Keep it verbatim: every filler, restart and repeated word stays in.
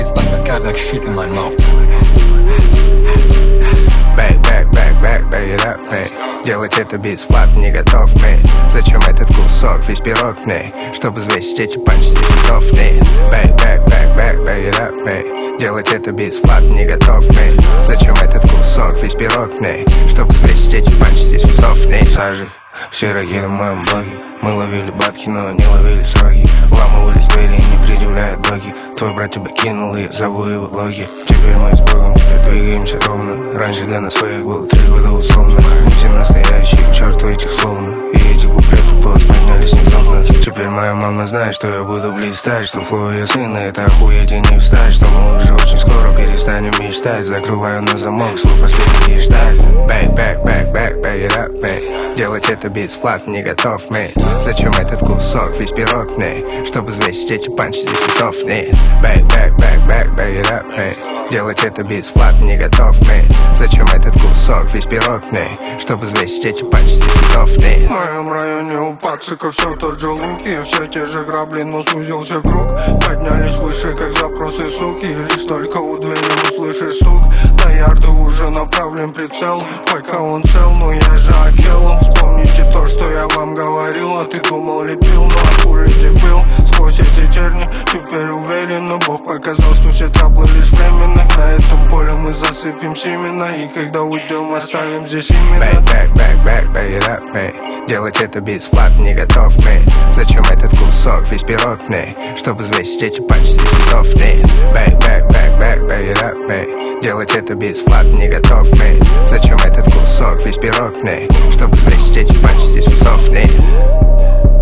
it's like a Kazakh shit in my mouth. Back, back, back, back, back it up, man. Делать это бесплатно не готов, man. Зачем этот кусок, весь пирог, man? Чтобы взвесить эти панчи здесь весов, man. Back, back, back, back, back it up, man. Делать это бесплатно не готов, man. Зачем этот кусок, весь пирог, man? Чтобы взвесить эти панчи здесь весов, man. Сажи все роги на моем блоге. Мы ловили бабки, но не ловили сроки. Вламывались двери и не предъявляют блоки. Твой брат тебя кинул, и я зову его логи. Теперь мы с Богом, теперь двигаемся ровно. Раньше для нас своих было три года условно. Мы все настоящие, к черту этих словно. И эти куплеты поднялись неровно. Теперь моя мама знает, что я буду блистать. Что флоу я сын, и это охуеть и не встать. Что мы уже очень скоро перестанем мечтать. Закрываю на замок свой последний штат. Back, back, back, back, back it up, man. Делать это бесплатно не готов, man. Зачем этот кусок, весь пирог, man? Чтобы взвесить эти панчи здесь весов, man. Back, back, back, back, back it up, man. Делать это бесплатно не готов, man. Зачем этот кусок, весь пирог, man? Чтобы взвесить эти панчи здесь весов, man. В моем районе у пацика все тот же луки. Все те же грабли, но сузился круг. Поднялись выше, как запросы суки. Лишь только у двери услышишь стук. На ярды уже направлен прицел. Пока он цел, но я же акелом. Вспомните то, что я вам говорил. А ты думал, лепил, но а хули дебил. Сквозь эти терни теперь уверен. Но Бог показал, что все траблы лишь временно. На этом поле мы засыпем семена. И когда уйдем, оставим здесь именно. Back, back, back, back, back it up, man. Делать это бесплатно не готов, man. Зачем этот кусок, весь пирог, man? Чтобы взвесить эти панчи здесь весов, man. Back, back, back, back, back it up, man. Делать это бесплатно не готов, man. Зачем этот кусок, весь пирог, man? Чтобы взвесить эти панчи здесь весов, man.